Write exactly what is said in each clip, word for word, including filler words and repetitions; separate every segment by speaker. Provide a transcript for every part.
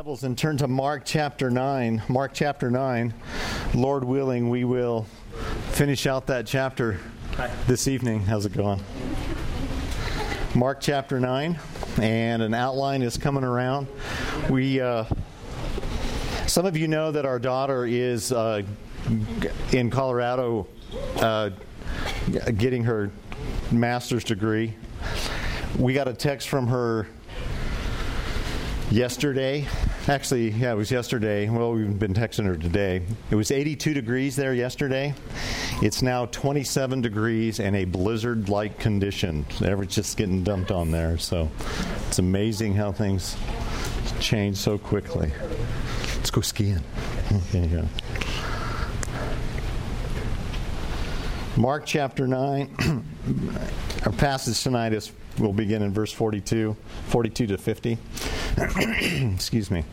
Speaker 1: Bibles and turn to Mark chapter nine. Mark chapter nine. Lord willing, we will finish out that chapter Hi. this evening. How's it going? Mark chapter nine, and an outline is coming around. We, uh, some of you know that our daughter is uh, in Colorado uh, getting her master's degree. We got a text from her yesterday. Actually, yeah, it was yesterday. Well, we've been texting her today. It was eighty-two degrees there yesterday. It's now twenty-seven degrees and a blizzard-like condition. Everything's just getting dumped on there. So it's amazing how things change so quickly. Let's go skiing. Okay, yeah. Mark chapter nine. Our passage tonight is, we'll begin in verse forty-two, forty-two to fifty. Excuse me.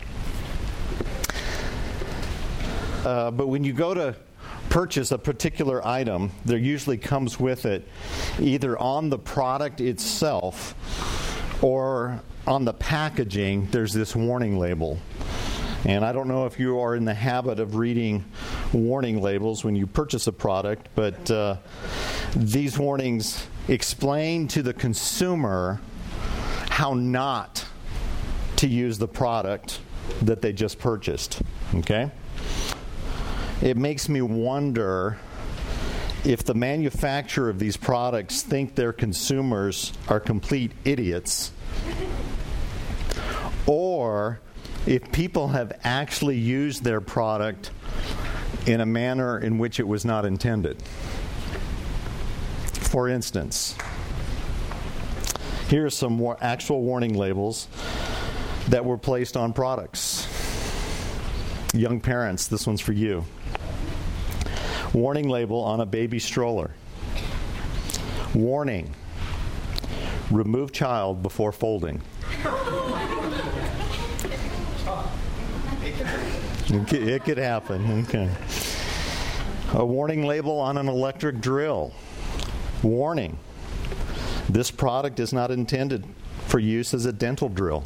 Speaker 1: Uh, but when you go to purchase a particular item, there usually comes with it, either on the product itself or on the packaging, there's this warning label. And I don't know if you are in the habit of reading warning labels when you purchase a product, but uh, these warnings explain to the consumer how not to use the product that they just purchased. Okay? It makes me wonder if the manufacturer of these products think their consumers are complete idiots, or if people have actually used their product in a manner in which it was not intended. For instance, here are some more actual warning labels that were placed on products. Young parents, this one's for you. Warning label on a baby stroller. Warning: remove child before folding. It could, it could happen. Okay. A warning label on an electric drill. Warning: this product is not intended for use as a dental drill.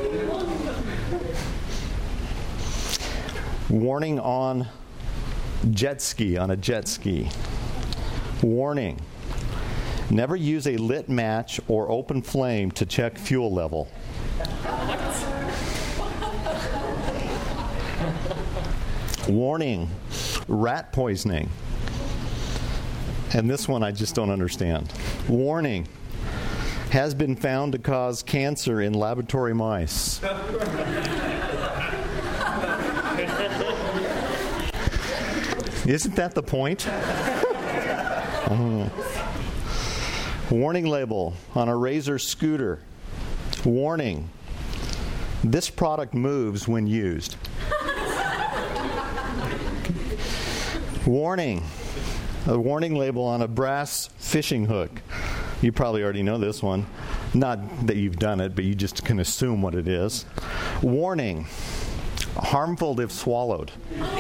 Speaker 1: Warning on jet ski, on a jet ski. Warning: never use a lit match or open flame to check fuel level. Warning: rat poisoning. And this one I just don't understand. Warning: has been found to cause cancer in laboratory mice. Isn't that the point? uh, warning label on a Razor scooter. Warning: this product moves when used. Warning: a warning label on a brass fishing hook. You probably already know this one. Not that you've done it, but you just can assume what it is. Warning: harmful if swallowed.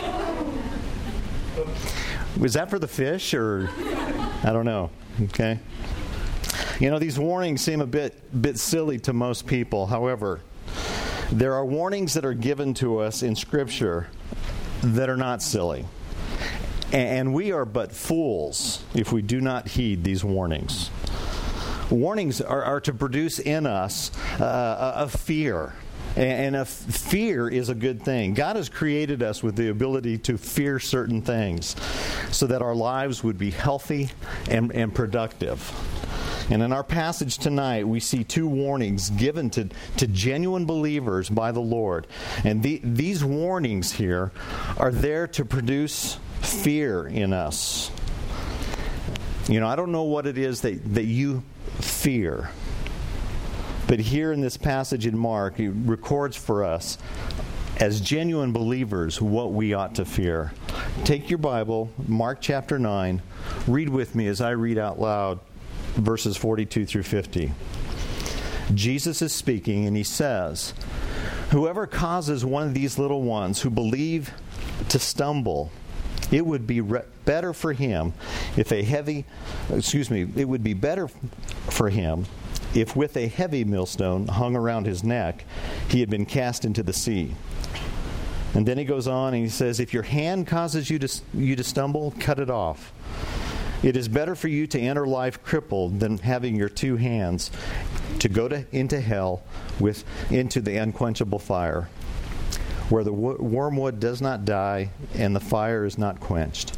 Speaker 1: Was that for the fish, or I don't know? Okay. You know, these warnings seem a bit bit silly to most people. However, there are warnings that are given to us in Scripture that are not silly. And we are but fools if we do not heed these warnings. Warnings are, are to produce in us uh, a fear. And a fear is a good thing. God has created us with the ability to fear certain things so that our lives would be healthy and, and productive. And in our passage tonight, we see two warnings given to, to genuine believers by the Lord. And the, these warnings here are there to produce fear in us. You know, I don't know what it is that, that you fear. But here in this passage in Mark, it records for us, as genuine believers, what we ought to fear. Take your Bible, Mark chapter nine, read with me as I read out loud verses forty-two through fifty. Jesus is speaking, and he says, "Whoever causes one of these little ones who believe to stumble, it would be re- better for him if a heavy, excuse me, it would be better for him if with a heavy millstone hung around his neck, he had been cast into the sea. And then he goes on and he says, if your hand causes you to, you to stumble, cut it off. It is better for you to enter life crippled than having your two hands to go to, into hell, with into the unquenchable fire, where the wo- wormwood does not die and the fire is not quenched.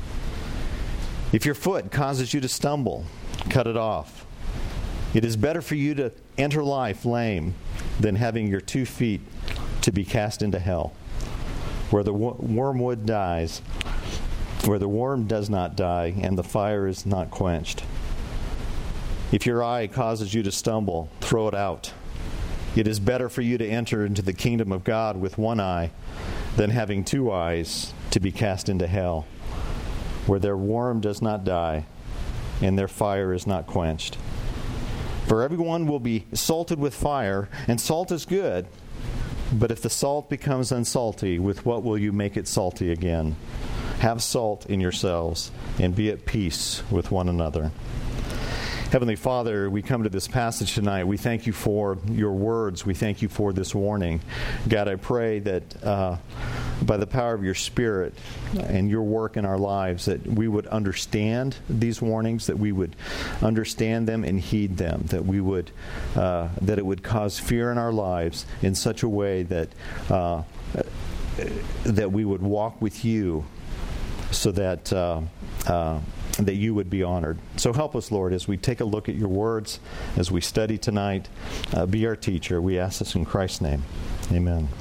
Speaker 1: If your foot causes you to stumble, cut it off. It is better for you to enter life lame than having your two feet to be cast into hell, where the wo- wormwood dies, where the worm does not die and the fire is not quenched. If your eye causes you to stumble, throw it out. It is better for you to enter into the kingdom of God with one eye than having two eyes to be cast into hell, where their worm does not die and their fire is not quenched. For everyone will be salted with fire, and salt is good, but if the salt becomes unsalty, with what will you make it salty again? Have salt in yourselves, and be at peace with one another. Heavenly Father, we come to this passage tonight. We thank you for your words. We thank you for this warning. God, I pray that uh, by the power of your Spirit and your work in our lives, that we would understand these warnings, that we would understand them and heed them, that we would, uh, that it would cause fear in our lives in such a way that uh, that we would walk with you, so that uh, uh, that you would be honored. So help us, Lord, as we take a look at your words, as we study tonight. Uh, be our teacher. We ask this in Christ's name. Amen.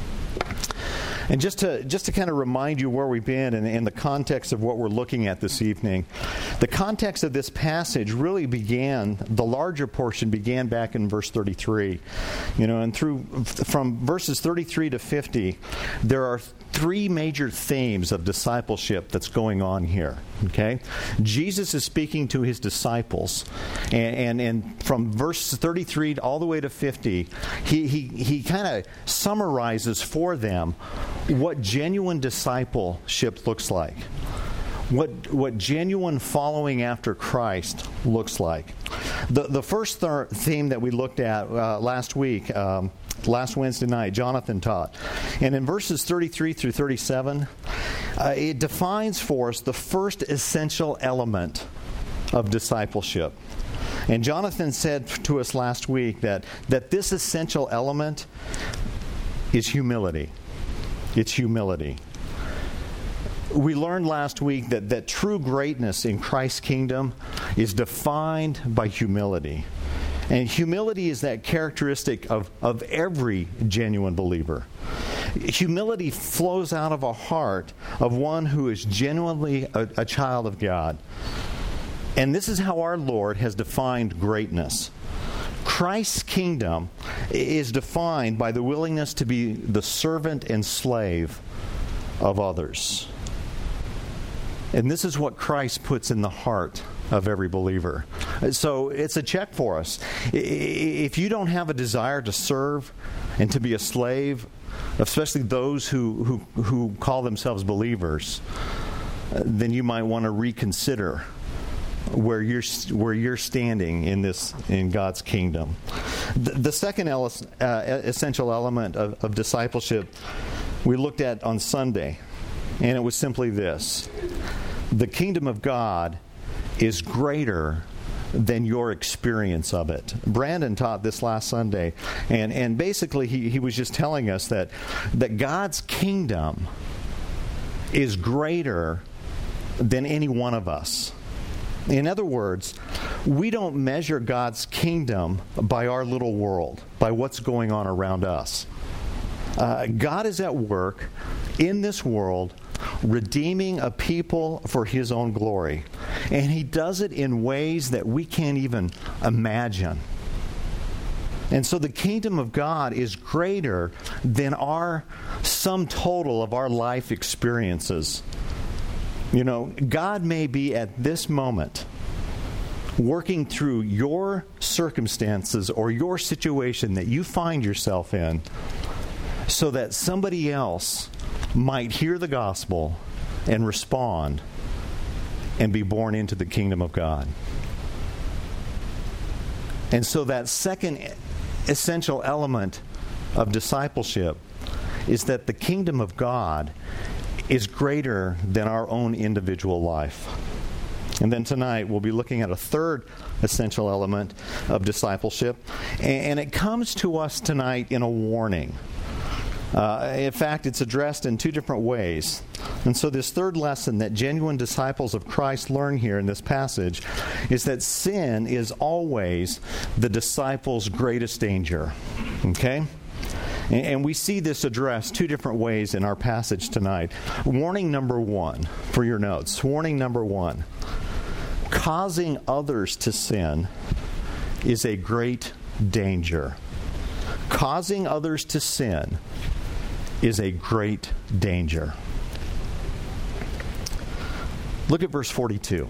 Speaker 1: And just to just to kind of remind you where we've been and, and the context of what we're looking at this evening, the context of this passage really began, the larger portion began back in verse thirty-three. You know, and through from verses thirty-three to fifty, there are three major themes of discipleship that's going on here. Okay? Jesus is speaking to his disciples, and and, and from verse thirty-three all the way to fifty, he he, he kind of summarizes for them what genuine discipleship looks like. What what genuine following after Christ looks like. The the first th- theme that we looked at uh, last week, um, last Wednesday night, Jonathan taught. And in verses thirty-three through thirty-seven, uh, it defines for us the first essential element of discipleship. And Jonathan said to us last week that, that this essential element is humility. It's humility. We learned last week that, that true greatness in Christ's kingdom is defined by humility. And humility is that characteristic of, of every genuine believer. Humility flows out of a heart of one who is genuinely a, a child of God. And this is how our Lord has defined greatness. Christ's kingdom is defined by the willingness to be the servant and slave of others. And this is what Christ puts in the heart of every believer. So it's a check for us. If you don't have a desire to serve and to be a slave, especially those who, who, who call themselves believers, then you might want to reconsider where you're where you're standing in this in God's kingdom. The, the second ele- uh, essential element of, of discipleship we looked at on Sunday, and it was simply this: the kingdom of God is greater than your experience of it. Brandon taught this last Sunday, and and basically he, he was just telling us that that God's kingdom is greater than any one of us. In other words, we don't measure God's kingdom by our little world, by what's going on around us. Uh, God is at work in this world, redeeming a people for His own glory. And He does it in ways that we can't even imagine. And so the kingdom of God is greater than our sum total of our life experiences. You know, God may be at this moment working through your circumstances or your situation that you find yourself in so that somebody else might hear the gospel and respond and be born into the kingdom of God. And so that second essential element of discipleship is that the kingdom of God is greater than our own individual life. And then tonight we'll be looking at a third essential element of discipleship, and it comes to us tonight in a warning. Uh, in fact, it's addressed in two different ways. And so this third lesson that genuine disciples of Christ learn here in this passage is that sin is always the disciples' greatest danger. Okay? And, and we see this addressed two different ways in our passage tonight. Warning number one, for your notes. Warning number one. Causing others to sin is a great danger. Causing others to sin is a great danger. Look at verse forty-two.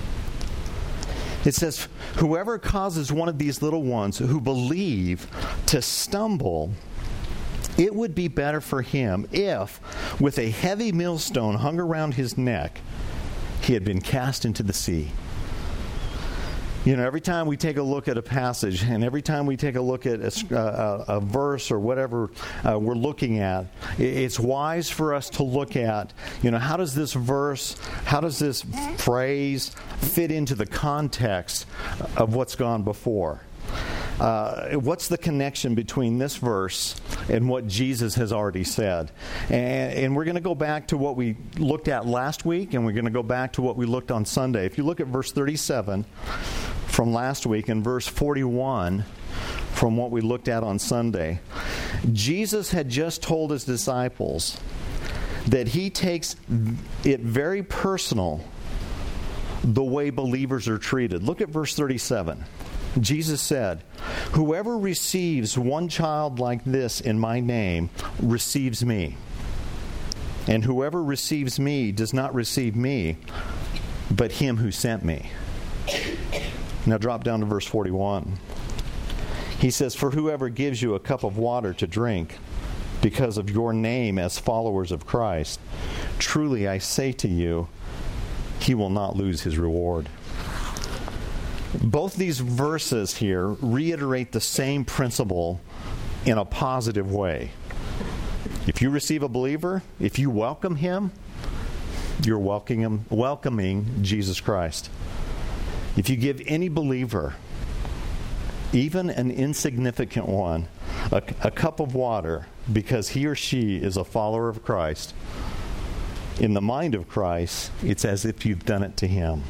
Speaker 1: It says, whoever causes one of these little ones who believe to stumble, it would be better for him if, with a heavy millstone hung around his neck, he had been cast into the sea. You know, every time we take a look at a passage, and every time we take a look at a, a, a verse or whatever uh, we're looking at, it's wise for us to look at, you know, how does this verse, how does this phrase fit into the context of what's gone before? Uh, what's the connection between this verse and what Jesus has already said? And, and we're going to go back to what we looked at last week, and we're going to go back to what we looked on Sunday. If you look at verse thirty-seven from last week and verse forty-one from what we looked at on Sunday, Jesus had just told his disciples that he takes it very personal the way believers are treated. Look at verse thirty-seven. Jesus said, whoever receives one child like this in my name receives me. And whoever receives me does not receive me, but him who sent me. Now drop down to verse forty-one. He says, for whoever gives you a cup of water to drink because of your name as followers of Christ, truly I say to you, he will not lose his reward. Both these verses here reiterate the same principle in a positive way. If you receive a believer, if you welcome him, you're welcoming him, welcoming Jesus Christ. If you give any believer, even an insignificant one, a, a cup of water because he or she is a follower of Christ, in the mind of Christ, it's as if you've done it to him.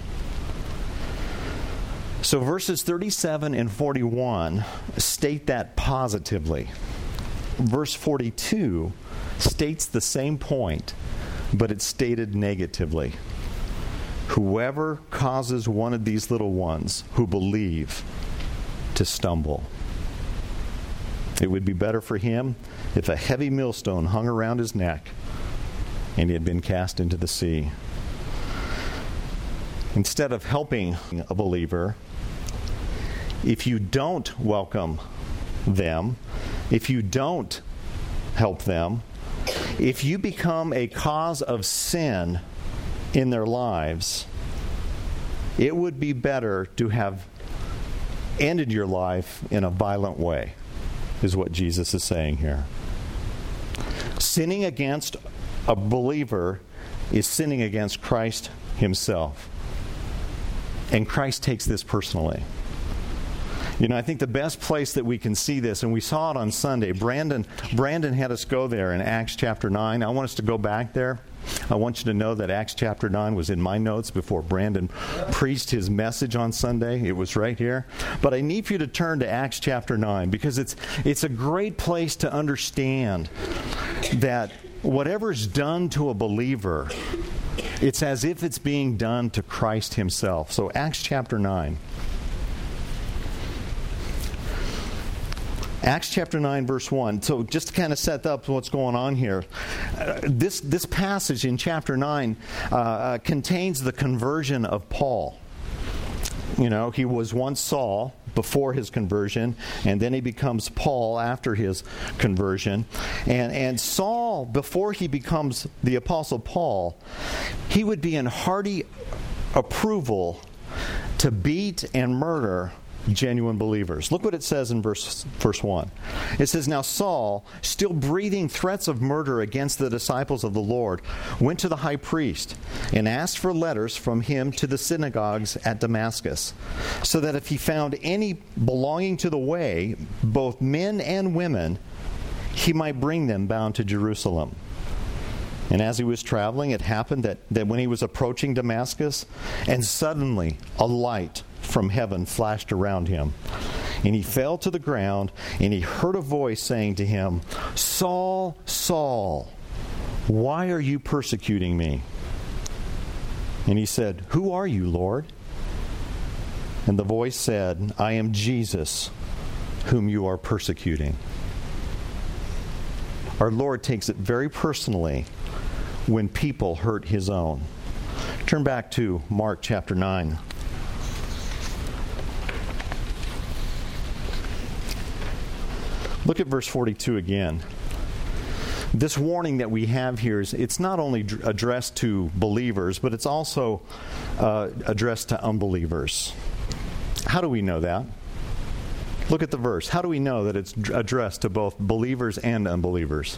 Speaker 1: So verses thirty-seven and forty-one state that positively. Verse forty-two states the same point, but it's stated negatively. Whoever causes one of these little ones who believe to stumble, it would be better for him if a heavy millstone hung around his neck and he had been cast into the sea. Instead of helping a believer, if you don't welcome them, if you don't help them, if you become a cause of sin in their lives, it would be better to have ended your life in a violent way, is what Jesus is saying here. Sinning against a believer is sinning against Christ himself. And Christ takes this personally. You know, I think the best place that we can see this, and we saw it on Sunday, Brandon Brandon had us go there in Acts chapter nine. I want us to go back there. I want you to know that Acts chapter nine was in my notes before Brandon preached his message on Sunday. It was right here. But I need for you to turn to Acts chapter nine, because it's it's a great place to understand that whatever's done to a believer, it's as if it's being done to Christ himself. So Acts chapter nine. Acts chapter nine, verse one. So just to kind of set up what's going on here, uh, this this passage in chapter nine uh, uh, contains the conversion of Paul. You know, he was once Saul before his conversion, and then he becomes Paul after his conversion. And, and Saul, before he becomes the Apostle Paul, he would be in hearty approval to beat and murder genuine believers. Look what it says in verse, verse one. It says, "Now Saul, still breathing threats of murder against the disciples of the Lord, went to the high priest and asked for letters from him to the synagogues at Damascus, so that if he found any belonging to the way, both men and women, he might bring them bound to Jerusalem. And as he was traveling, it happened that, that when he was approaching Damascus, and suddenly a light from heaven flashed around him. And he fell to the ground, and he heard a voice saying to him, 'Saul, Saul, why are you persecuting me?' And he said, 'Who are you, Lord?' And the voice said, 'I am Jesus, whom you are persecuting.'" Our Lord takes it very personally when people hurt His own. Turn back to Mark chapter nine. Look at verse forty-two again. This warning that we have here is it's not only addressed to believers, but it's also uh, addressed to unbelievers. How do we know that? Look at the verse. How do we know that it's addressed to both believers and unbelievers?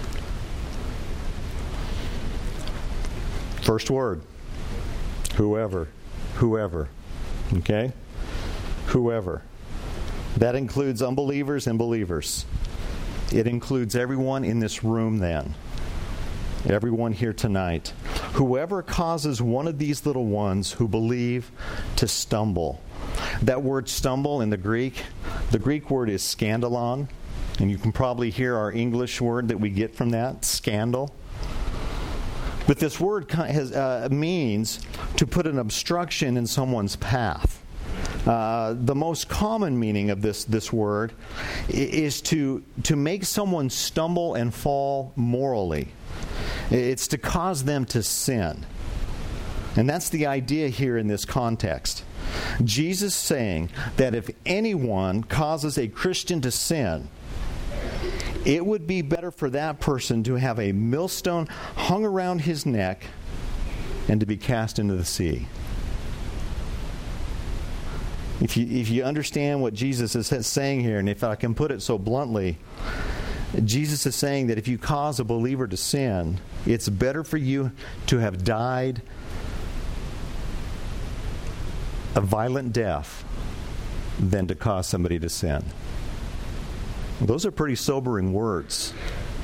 Speaker 1: First word. Whoever. Whoever. Okay? Whoever. That includes unbelievers and believers. It includes everyone in this room then. Everyone here tonight. Whoever causes one of these little ones who believe to stumble. That word stumble in the Greek, the Greek word is scandalon, and you can probably hear our English word that we get from that, scandal. But this word has, uh, means to put an obstruction in someone's path. Uh, the most common meaning of this, this word is to, to make someone stumble and fall morally. It's to cause them to sin. And that's the idea here in this context. Jesus saying that if anyone causes a Christian to sin, it would be better for that person to have a millstone hung around his neck and to be cast into the sea. If you, if you understand what Jesus is saying here, and if I can put it so bluntly, Jesus is saying that if you cause a believer to sin, it's better for you to have died a violent death than to cause somebody to sin. Those are pretty sobering words.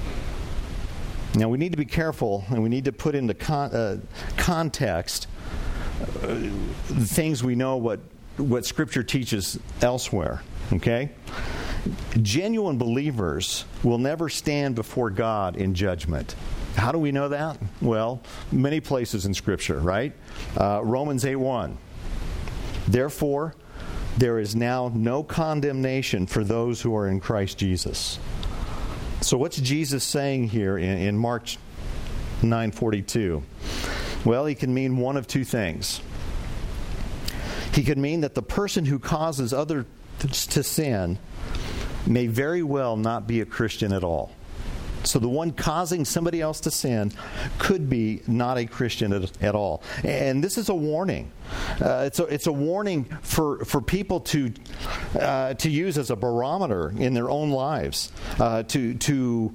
Speaker 1: Now we need to be careful, and we need to put into con- uh, context uh, the things we know what, what Scripture teaches elsewhere. Okay? Genuine believers will never stand before God in judgment. How do we know that? Well, many places in Scripture, right? Uh, Romans eight one. Therefore, there is now no condemnation for those who are in Christ Jesus. So what's Jesus saying here in, in Mark nine forty-two? Well, he can mean one of two things. He could mean that the person who causes others to sin may very well not be a Christian at all. So the one causing somebody else to sin could be not a Christian at, at all. And this is a warning. Uh, it's, a, it's a warning for, for people to uh, to use as a barometer in their own lives, uh, to, to,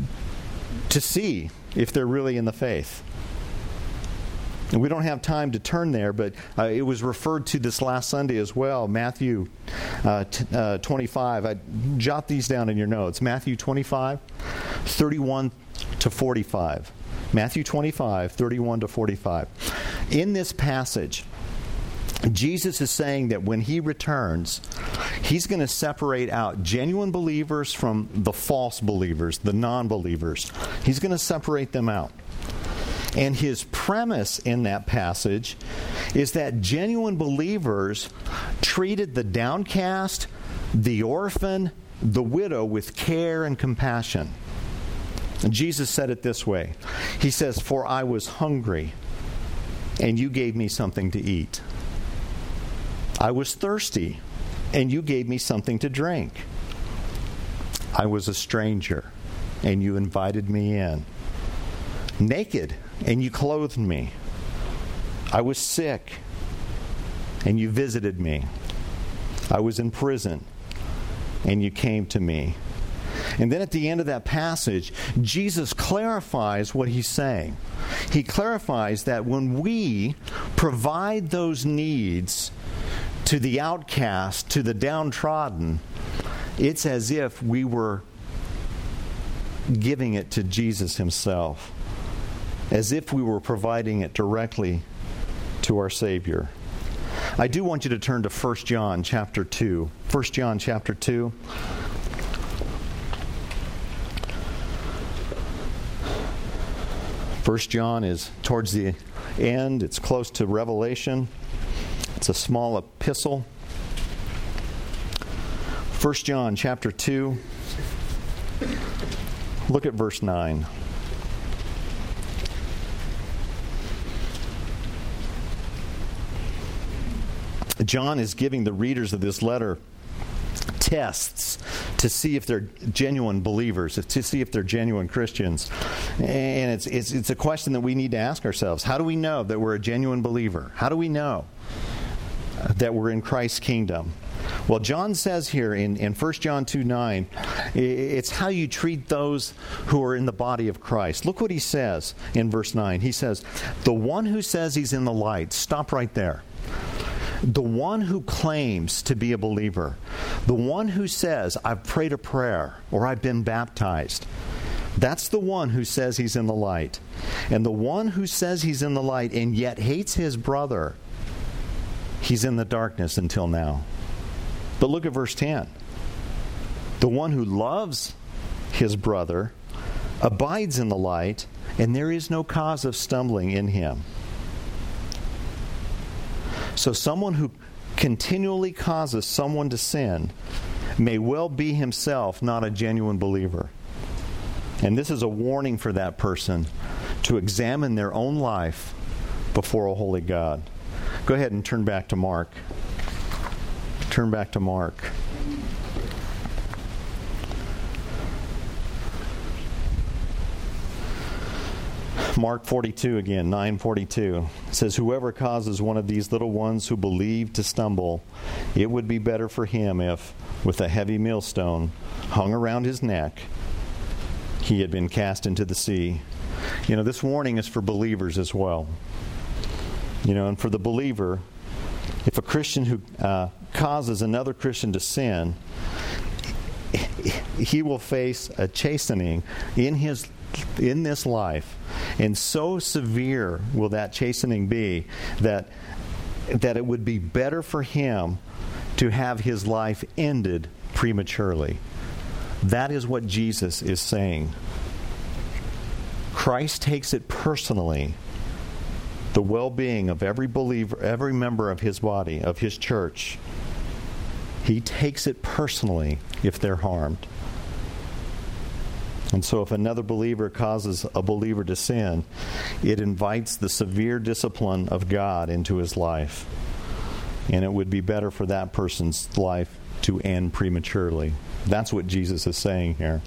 Speaker 1: to see if they're really in the faith. And we don't have time to turn there, but uh, it was referred to this last Sunday as well. Matthew uh, t- uh, twenty-five. I jot these down in your notes. Matthew twenty-five, thirty-one to forty-five. Matthew twenty-five, thirty-one to forty-five. In this passage, Jesus is saying that when He returns, He's going to separate out genuine believers from the false believers, the non-believers. He's going to separate them out. And His premise in that passage is that genuine believers treated the downcast, the orphan, the widow with care and compassion. And Jesus said it this way. He says, "For I was hungry, and you gave me something to eat. I was thirsty, and you gave me something to drink. I was a stranger, and you invited me in. Naked, and you clothed me. I was sick, and you visited me. I was in prison, and you came to me. And then at the end of that passage, Jesus clarifies what he's saying. He clarifies that when we provide those needs to the outcast, to the downtrodden, it's as if we were giving it to Jesus himself, as if we were providing it directly to our Savior. I do want you to turn to First John chapter two. First John chapter two. First John is towards the end. It's close to Revelation. It's a small epistle. First John chapter two. Look at verse nine. John is giving the readers of this letter tests to see if they're genuine believers, to see if they're genuine Christians. And it's, it's, it's a question that we need to ask ourselves. How do we know that we're a genuine believer? How do we know that we're in Christ's kingdom? Well, John says here in, in First John two nine, it's how you treat those who are in the body of Christ. Look what he says in verse nine. He says, the one who says he's in the light, stop right there. The one who claims to be a believer, the one who says, I've prayed a prayer or I've been baptized, that's the one who says he's in the light. And the one who says he's in the light and yet hates his brother, he's in the darkness until now. But look at verse ten. The one who loves his brother abides in the light, and there is no cause of stumbling in him. So someone who continually causes someone to sin may well be himself not a genuine believer. And this is a warning for that person to examine their own life before a holy God. Go ahead and turn back to Mark. Turn back to Mark. Mark forty-two again, nine forty-two. It says, whoever causes one of these little ones who believe to stumble, it would be better for him if, with a heavy millstone hung around his neck, he had been cast into the sea. You know, this warning is for believers as well. You know, and for the believer, if a Christian who uh, causes another Christian to sin, he will face a chastening in his in this life, and so severe will that chastening be that that it would be better for him to have his life ended prematurely. That is what Jesus is saying. Christ takes it personally, the well-being of every believer, every member of his body, of his church. He takes it personally if they're harmed. And so if another believer causes a believer to sin, it invites the severe discipline of God into his life. And it would be better for that person's life to end prematurely. That's what Jesus is saying here.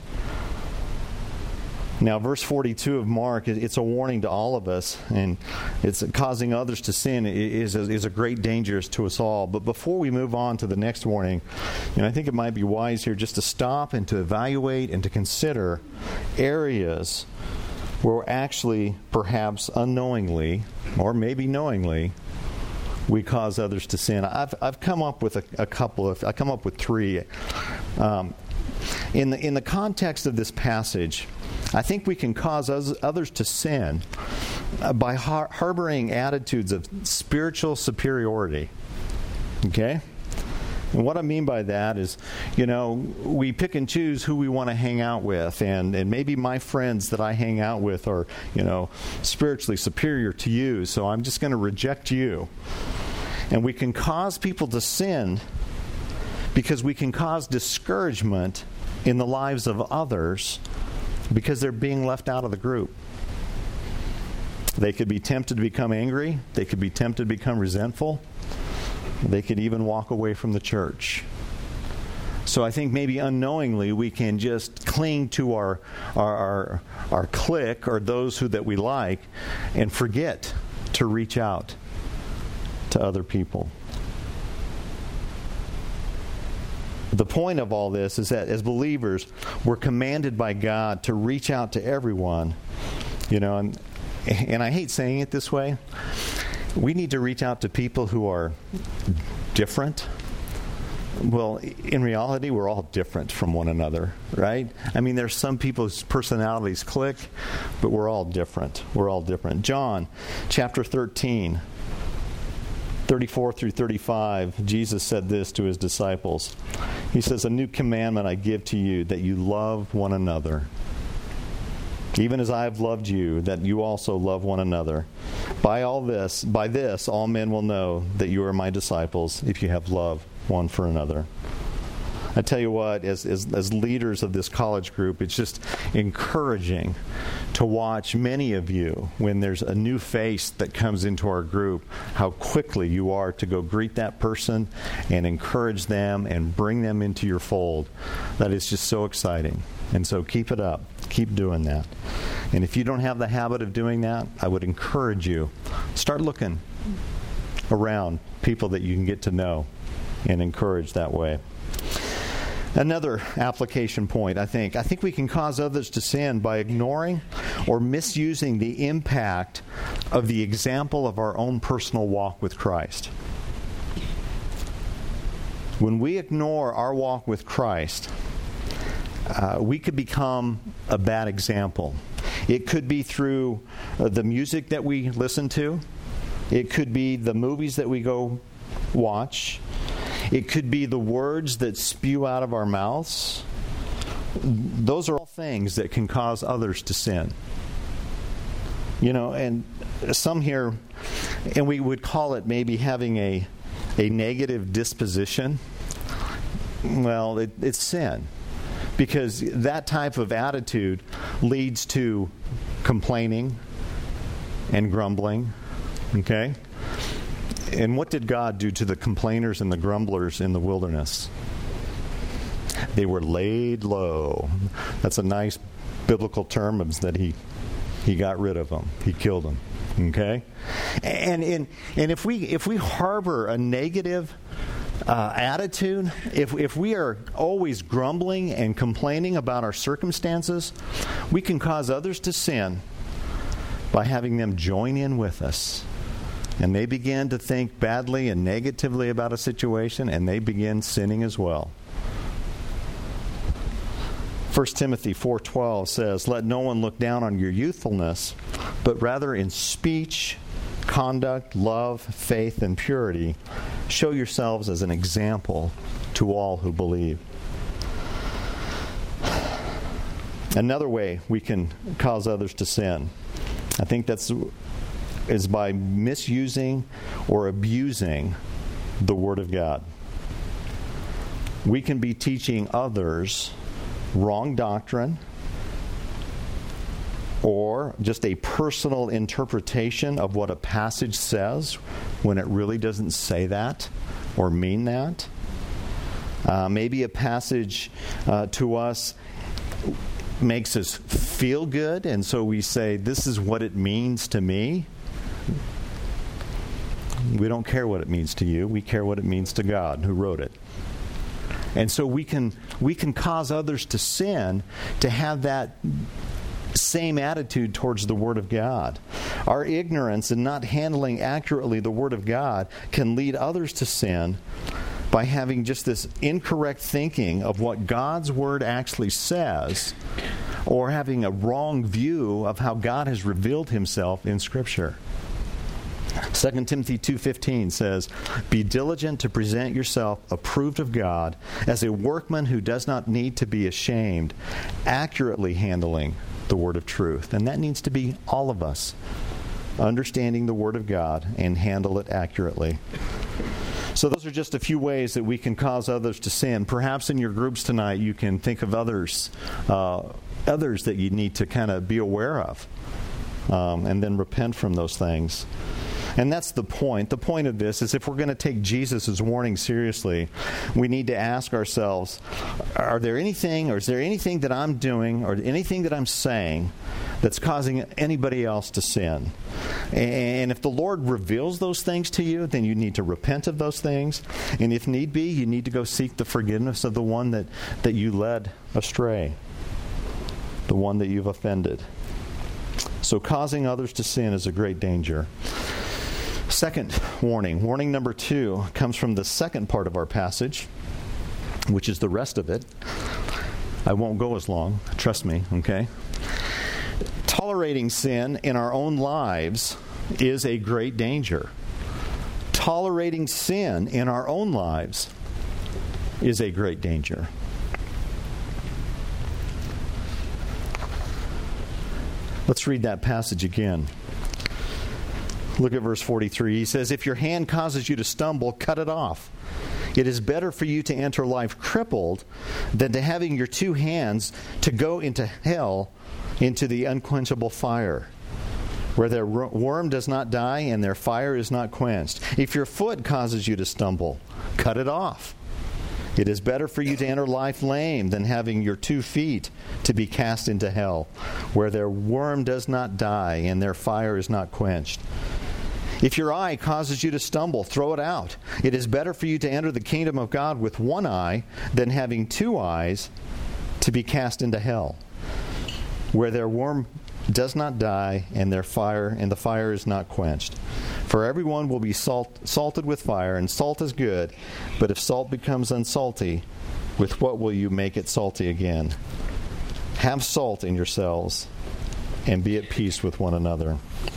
Speaker 1: Now, verse forty-two of Mark, it's a warning to all of us, and it's causing others to sin is a, is a great danger to us all. But before we move on to the next warning, you know, I think it might be wise here just to stop and to evaluate and to consider areas where actually, perhaps unknowingly, or maybe knowingly, we cause others to sin. I've I've come up with a, a couple of, I come up with three. Um, in the in the context of this passage, I think we can cause others to sin by har- harboring attitudes of spiritual superiority. Okay? And what I mean by that is, you know, we pick and choose who we want to hang out with, and, and maybe my friends that I hang out with are, you know, spiritually superior to you, so I'm just going to reject you. And we can cause people to sin because we can cause discouragement in the lives of others because they're being left out of the group. They could be tempted to become angry. They could be tempted to become resentful. They could even walk away from the church. So I think maybe unknowingly we can just cling to our our our, our clique or those who that we like and forget to reach out to other people. The point of all this is that as believers, we're commanded by God to reach out to everyone. You know, and, and I hate saying it this way. We need to reach out to people who are different. Well, in reality, we're all different from one another, right? I mean, there's some people whose personalities click, but we're all different. We're all different. John chapter thirteen, thirty-four through thirty-five, Jesus said this to his disciples. He says, "A new commandment I give to you, that you love one another. Even as I have loved you, that you also love one another. By all this, by this, all men will know that you are my disciples, if you have love one for another." I tell you what, as, as as leaders of this college group, it's just encouraging to watch many of you, when there's a new face that comes into our group, how quickly you are to go greet that person and encourage them and bring them into your fold. That is just so exciting. And so keep it up. Keep doing that. And if you don't have the habit of doing that, I would encourage you, start looking around people that you can get to know and encourage that way. Another application point, I think. I think we can cause others to sin by ignoring or misusing the impact of the example of our own personal walk with Christ. When we ignore our walk with Christ, uh, we could become a bad example. It could be through uh, the music that we listen to. It could be the movies that we go watch. It could be the words that spew out of our mouths. Those are all things that can cause others to sin. You know, and some here, and we would call it maybe having a a negative disposition. Well, it, it's sin. Because that type of attitude leads to complaining and grumbling. Okay? And what did God do to the complainers and the grumblers in the wilderness? They were laid low. That's a nice biblical term, is that he he got rid of them. He killed them. Okay? And and, and if we if we harbor a negative uh, attitude, if if we are always grumbling and complaining about our circumstances, we can cause others to sin by having them join in with us. And they begin to think badly and negatively about a situation, and they begin sinning as well. First Timothy four twelve says, "Let no one look down on your youthfulness, but rather in speech, conduct, love, faith, and purity, show yourselves as an example to all who believe." Another way we can cause others to sin, I think that's is by misusing or abusing the Word of God. We can be teaching others wrong doctrine or just a personal interpretation of what a passage says when it really doesn't say that or mean that. Uh, maybe a passage uh, to us makes us feel good, and so we say, this is what it means to me. We don't care what it means to you. We care what it means to God who wrote it. And so we can we can cause others to sin to have that same attitude towards the Word of God. Our ignorance in not handling accurately the Word of God can lead others to sin by having just this incorrect thinking of what God's Word actually says, or having a wrong view of how God has revealed Himself in Scripture. Second Timothy two fifteen says, "Be diligent to present yourself approved of God as a workman who does not need to be ashamed, accurately handling the word of truth." And that needs to be all of us, understanding the Word of God and handle it accurately. So those are just a few ways that we can cause others to sin. Perhaps in your groups tonight you can think of others, uh, others that you need to kind of be aware of, um, and then repent from those things. And that's the point. The point of this is, if we're going to take Jesus' warning seriously, we need to ask ourselves, are there anything, or is there anything that I'm doing, or anything that I'm saying that's causing anybody else to sin? And if the Lord reveals those things to you, then you need to repent of those things. And if need be, you need to go seek the forgiveness of the one that, that you led astray, the one that you've offended. So causing others to sin is a great danger. Second warning, warning number two, comes from the second part of our passage, which is the rest of it. I won't go as long, trust me, okay? Tolerating sin in our own lives is a great danger. Tolerating sin in our own lives is a great danger. Let's read that passage again. Look at verse forty-three. He says, "If your hand causes you to stumble, cut it off. It is better for you to enter life crippled than to having your two hands to go into hell, into the unquenchable fire, where their worm does not die and their fire is not quenched. If your foot causes you to stumble, cut it off. It is better for you to enter life lame than having your two feet to be cast into hell, where their worm does not die and their fire is not quenched. If your eye causes you to stumble, throw it out. It is better for you to enter the kingdom of God with one eye than having two eyes to be cast into hell, where their worm does not die and their fire and the fire is not quenched. For everyone will be salt, salted with fire, and salt is good, but if salt becomes unsalty, with what will you make it salty again? Have salt in yourselves, and be at peace with one another."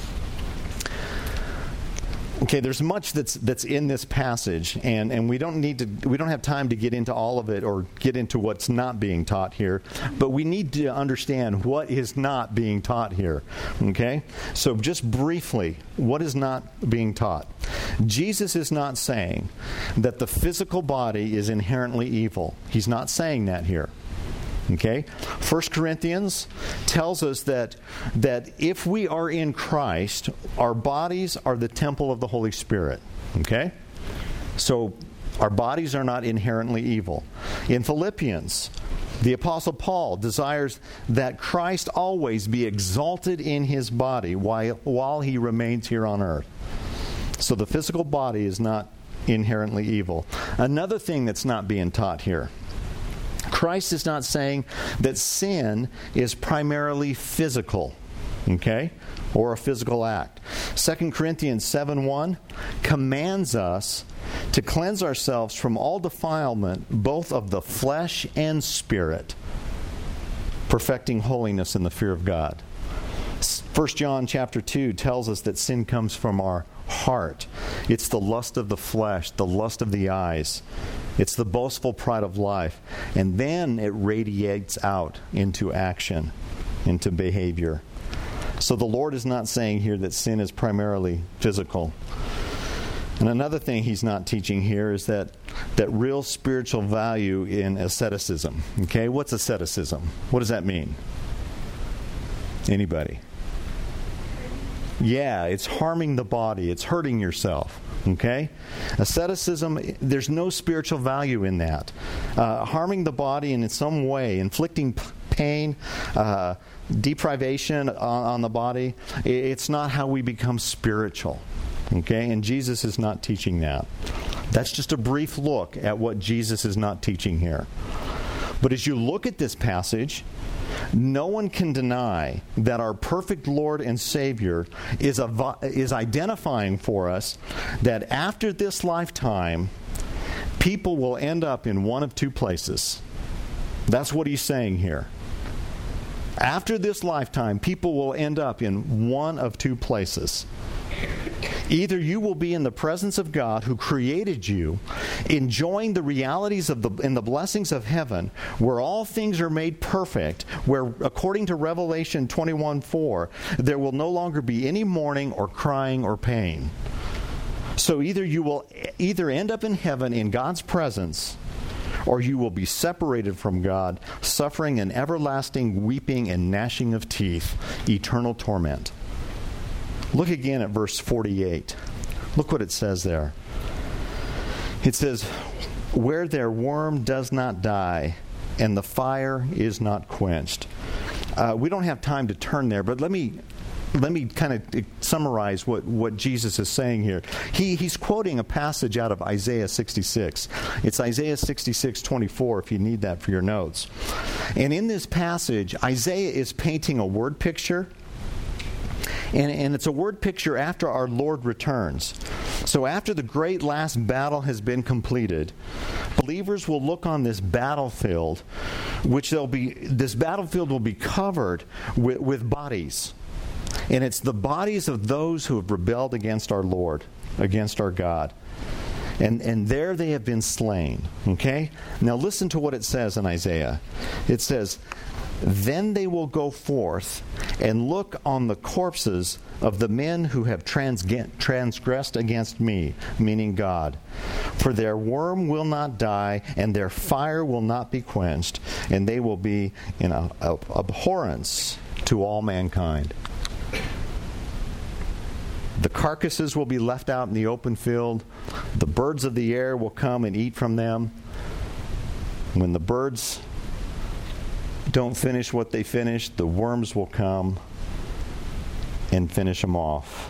Speaker 1: Okay, there's much that's that's in this passage, and, and we don't need to we don't have time to get into all of it or get into what's not being taught here, but we need to understand what is not being taught here. Okay? So just briefly, what is not being taught? Jesus is not saying that the physical body is inherently evil. He's not saying that here. Okay? First Corinthians tells us that that if we are in Christ, our bodies are the temple of the Holy Spirit. Okay? So our bodies are not inherently evil. In Philippians, the Apostle Paul desires that Christ always be exalted in his body while, while he remains here on earth. So the physical body is not inherently evil. Another thing that's not being taught here, Christ is not saying that sin is primarily physical, okay, or a physical act. Second Corinthians seven one commands us to cleanse ourselves from all defilement, both of the flesh and spirit, perfecting holiness in the fear of God. First John chapter two tells us that sin comes from our heart. It's the lust of the flesh, the lust of the eyes. It's the boastful pride of life. And then it radiates out into action, into behavior. So the Lord is not saying here that sin is primarily physical. And another thing he's not teaching here is that, that real spiritual value in asceticism. Okay, what's asceticism? What does that mean? Anybody? Yeah, it's harming the body. It's hurting yourself. Okay? Asceticism, there's no spiritual value in that. Uh, harming the body in some way, inflicting p- pain, uh, deprivation on, on the body, it's not how we become spiritual. Okay? And Jesus is not teaching that. That's just a brief look at what Jesus is not teaching here. But as you look at this passage, no one can deny that our perfect Lord and Savior is, a, is identifying for us that after this lifetime, people will end up in one of two places. That's what he's saying here. After this lifetime, people will end up in one of two places. Either you will be in the presence of God who created you, enjoying the realities of the and the blessings of heaven, where all things are made perfect, where according to Revelation twenty-one four, there will no longer be any mourning or crying or pain. So either you will either end up in heaven in God's presence, or you will be separated from God, suffering an everlasting weeping and gnashing of teeth, eternal torment. Look again at verse forty-eight. Look what it says there. It says, "Where their worm does not die, and the fire is not quenched." Uh, we don't have time to turn there, but let me let me kind of summarize what, what Jesus is saying here. He, he's quoting a passage out of Isaiah sixty-six. It's Isaiah sixty-six twenty-four, if you need that for your notes. And in this passage, Isaiah is painting a word picture. And, and it's a word picture after our Lord returns. So after the great last battle has been completed, believers will look on this battlefield, which they'll be, this battlefield will be covered with, with bodies. And it's the bodies of those who have rebelled against our Lord, against our God. And, and there they have been slain. Okay? Now listen to what it says in Isaiah. It says, "Then they will go forth and look on the corpses of the men who have transge- transgressed against me," meaning God. "For their worm will not die, and their fire will not be quenched, and they will be in a, a, abhorrence to all mankind. The carcasses will be left out in the open field. The birds of the air will come and eat from them. When the birds don't finish what they finished, the worms will come and finish them off."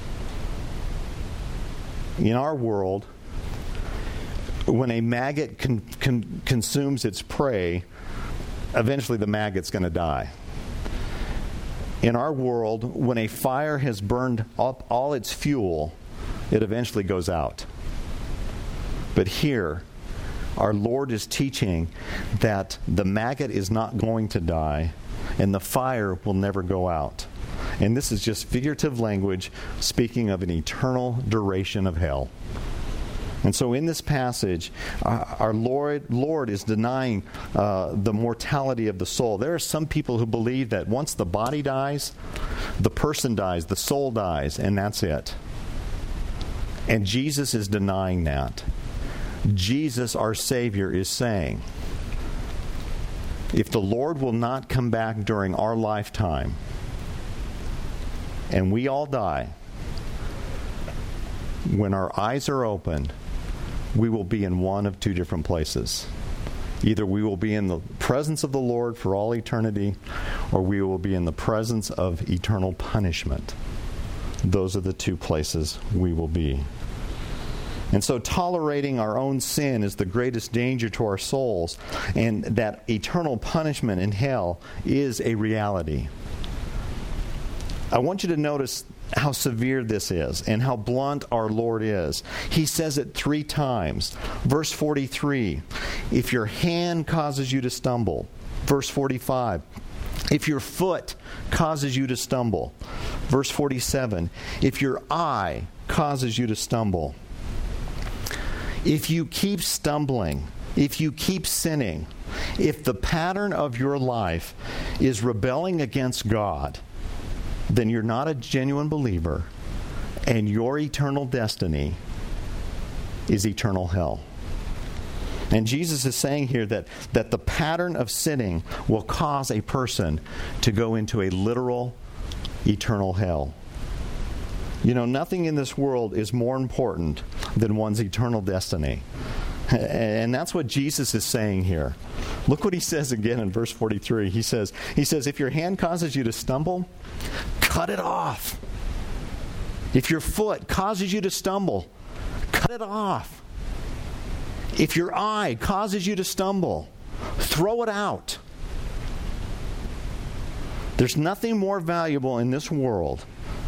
Speaker 1: In our world, when a maggot con- con- consumes its prey, eventually the maggot's going to die. In our world, when a fire has burned up all its fuel, it eventually goes out. But here, our Lord is teaching that the maggot is not going to die, and the fire will never go out. And this is just figurative language speaking of an eternal duration of hell. And so in this passage, uh, our Lord, Lord is denying uh, the mortality of the soul. There are some people who believe that once the body dies, the person dies, the soul dies, and that's it. And Jesus is denying that. Jesus, our Savior, is saying, if the Lord will not come back during our lifetime, and we all die, when our eyes are opened, we will be in one of two different places. Either we will be in the presence of the Lord for all eternity, or we will be in the presence of eternal punishment. Those are the two places we will be. And so tolerating our own sin is the greatest danger to our souls, and that eternal punishment in hell is a reality. I want you to notice how severe this is and how blunt our Lord is. He says it three times. Verse forty-three, if your hand causes you to stumble. Verse forty-five, if your foot causes you to stumble. Verse forty-seven, if your eye causes you to stumble. If you keep stumbling, if you keep sinning, if the pattern of your life is rebelling against God, then you're not a genuine believer, and your eternal destiny is eternal hell. And Jesus is saying here that, that the pattern of sinning will cause a person to go into a literal eternal hell. You know, nothing in this world is more important than one's eternal destiny. And that's what Jesus is saying here. Look what he says again in verse forty-three. He says, he says, if your hand causes you to stumble, cut it off. If your foot causes you to stumble, cut it off. If your eye causes you to stumble, throw it out. There's nothing more valuable in this world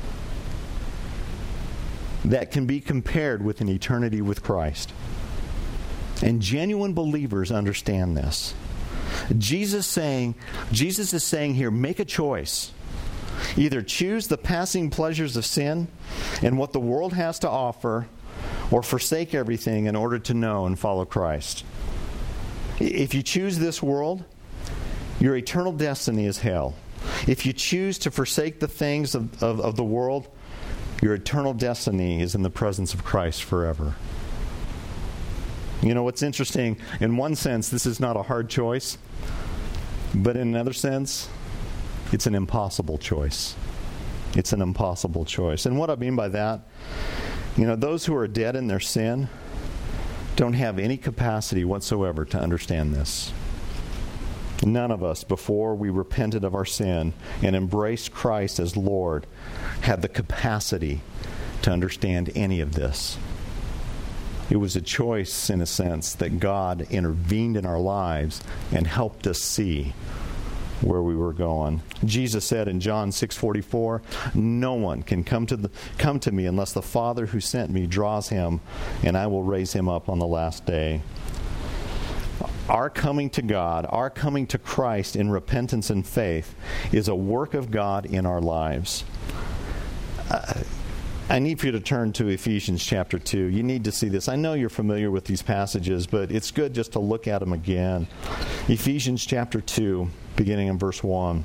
Speaker 1: that can be compared with an eternity with Christ. And genuine believers understand this. Jesus saying, Jesus is saying here, make a choice. Either choose the passing pleasures of sin and what the world has to offer, or forsake everything in order to know and follow Christ. If you choose this world, your eternal destiny is hell. If you choose to forsake the things of, of, of the world, your eternal destiny is in the presence of Christ forever. You know what's interesting? In one sense, this is not a hard choice. But in another sense, it's an impossible choice. It's an impossible choice. And what I mean by that, you know, those who are dead in their sin don't have any capacity whatsoever to understand this. None of us, before we repented of our sin and embraced Christ as Lord, had the capacity to understand any of this. It was a choice, in a sense, that God intervened in our lives and helped us see where we were going. Jesus said in John six forty-four, "No one can come to the, come to me unless the Father who sent me draws him, and I will raise him up on the last day." Our coming to God, our coming to Christ in repentance and faith is a work of God in our lives. Uh, I need for you to turn to Ephesians chapter two. You need to see this. I know you're familiar with these passages, but it's good just to look at them again. Ephesians chapter two, beginning in verse one.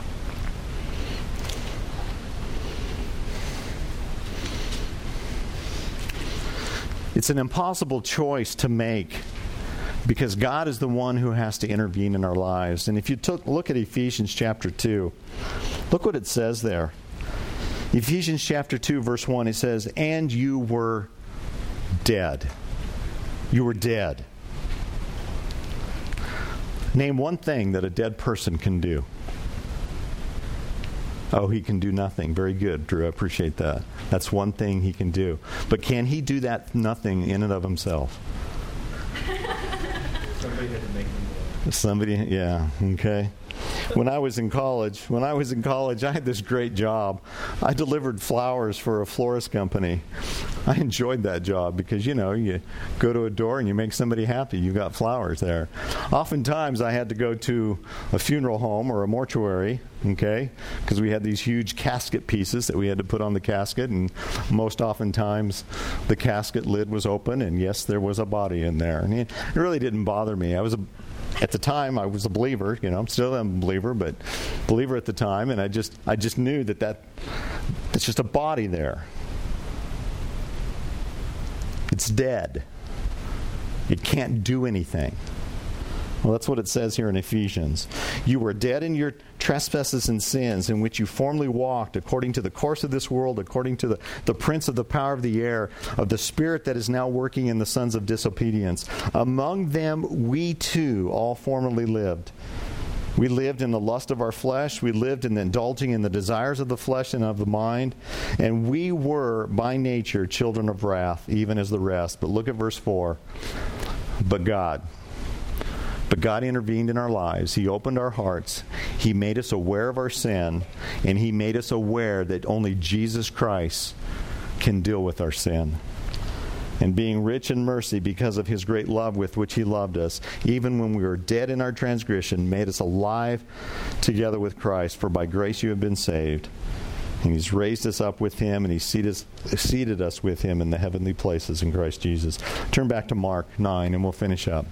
Speaker 1: It's an impossible choice to make, because God is the one who has to intervene in our lives. And if you took, look at Ephesians chapter two, look what it says there. Ephesians chapter two, verse one, it says, "And you were dead." You were dead. Name one thing that a dead person can do. Oh, he can do nothing. Very good, Drew. I appreciate that. That's one thing he can do. But can he do that nothing in and of himself?
Speaker 2: Somebody had to make them do it.
Speaker 1: Somebody, yeah, okay. When I was in college, when I was in college, I had this great job. I delivered flowers for a florist company. I enjoyed that job because, you know, you go to a door and you make somebody happy. You got flowers there. Oftentimes, I had to go to a funeral home or a mortuary, okay, because we had these huge casket pieces that we had to put on the casket, and most oftentimes the casket lid was open, and yes, there was a body in there. And it really didn't bother me. I was a At the time, I was a believer. You know, I'm still a believer, but believer at the time, and I just, I just knew that that it's just a body there. It's dead. It can't do anything. Well, that's what it says here in Ephesians. "You were dead in your trespasses and sins, in which you formerly walked, according to the course of this world, according to the, the prince of the power of the air, of the spirit that is now working in the sons of disobedience. Among them we too all formerly lived. We lived in the lust of our flesh. We lived in indulging in the desires of the flesh and of the mind. And we were by nature children of wrath, even as the rest." But look at verse four. But God... But God intervened in our lives. He opened our hearts. He made us aware of our sin. And He made us aware that only Jesus Christ can deal with our sin. And being rich in mercy because of His great love with which He loved us, even when we were dead in our transgression, made us alive together with Christ. For by grace you have been saved. And He's raised us up with Him, and He seated, seated us with Him in the heavenly places in Christ Jesus. Turn back to Mark nine, and we'll finish up.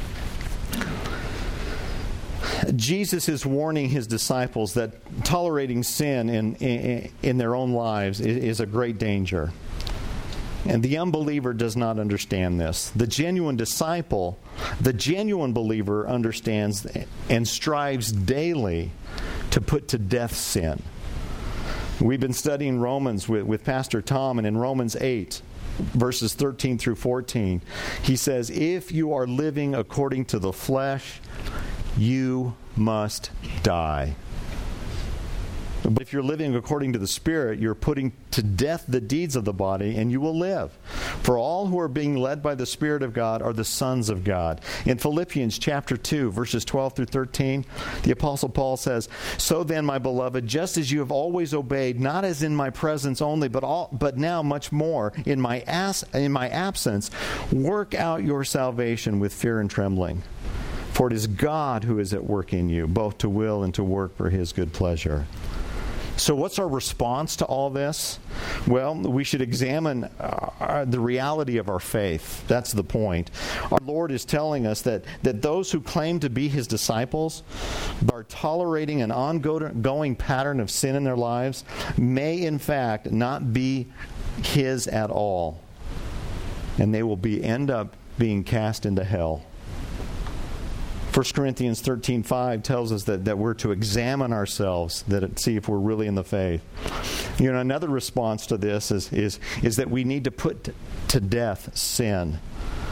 Speaker 1: Jesus is warning His disciples that tolerating sin in, in, in their own lives is, is a great danger. And the unbeliever does not understand this. The genuine disciple, the genuine believer understands and strives daily to put to death sin. We've been studying Romans with, with Pastor Tom, and in Romans eight, verses thirteen through fourteen, he says, "If you are living according to the flesh, you must die. But if you're living according to the Spirit, you're putting to death the deeds of the body, and you will live. For all who are being led by the Spirit of God are the sons of God." In Philippians chapter two, verses twelve through thirteen, the Apostle Paul says, "So then, my beloved, just as you have always obeyed, not as in my presence only, but all, but now much more in my as, in my absence, work out your salvation with fear and trembling. For it is God who is at work in you, both to will and to work for His good pleasure." So what's our response to all this? Well, we should examine uh, the reality of our faith. That's the point. Our Lord is telling us that, that those who claim to be His disciples are tolerating an ongoing pattern of sin in their lives may in fact not be His at all. And they will be end up being cast into hell. First Corinthians thirteen five tells us that, that we're to examine ourselves, that see if we're really in the faith. You know, another response to this is, is, is that we need to put to death sin.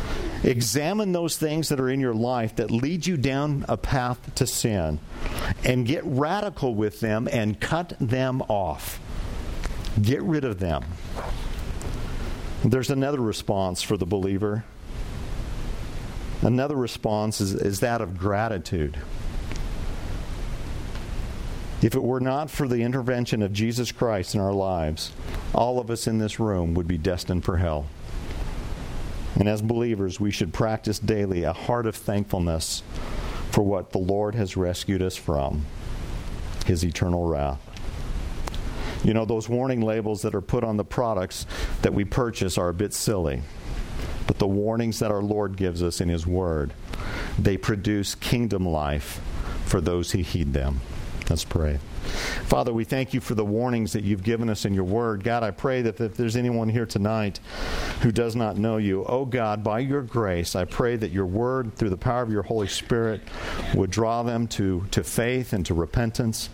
Speaker 1: Examine those things that are in your life that lead you down a path to sin, and get radical with them and cut them off. Get rid of them. There's another response for the believer. Another response is, is that of gratitude. If it were not for the intervention of Jesus Christ in our lives, all of us in this room would be destined for hell. And as believers, we should practice daily a heart of thankfulness for what the Lord has rescued us from, His eternal wrath. You know, those warning labels that are put on the products that we purchase are a bit silly. But the warnings that our Lord gives us in His Word, they produce kingdom life for those who heed them. Let's pray. Father, we thank you for the warnings that you've given us in your word. God, I pray that if there's anyone here tonight who does not know you, oh God, by your grace, I pray that your word, through the power of your Holy Spirit, would draw them to, to faith and to repentance,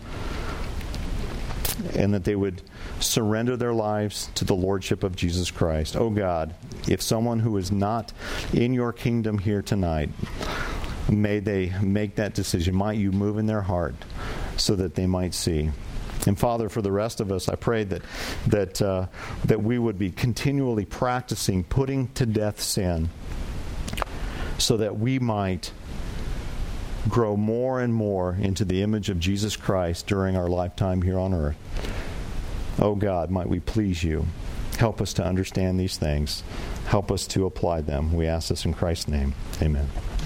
Speaker 1: and that they would surrender their lives to the Lordship of Jesus Christ. Oh God, if someone who is not in your kingdom here tonight, may they make that decision. Might you move in their heart so that they might see. And Father, for the rest of us, I pray that that uh, that we would be continually practicing putting to death sin, so that we might grow more and more into the image of Jesus Christ during our lifetime here on earth. Oh God, might we please you. Help us to understand these things. Help us to apply them. We ask this in Christ's name. Amen.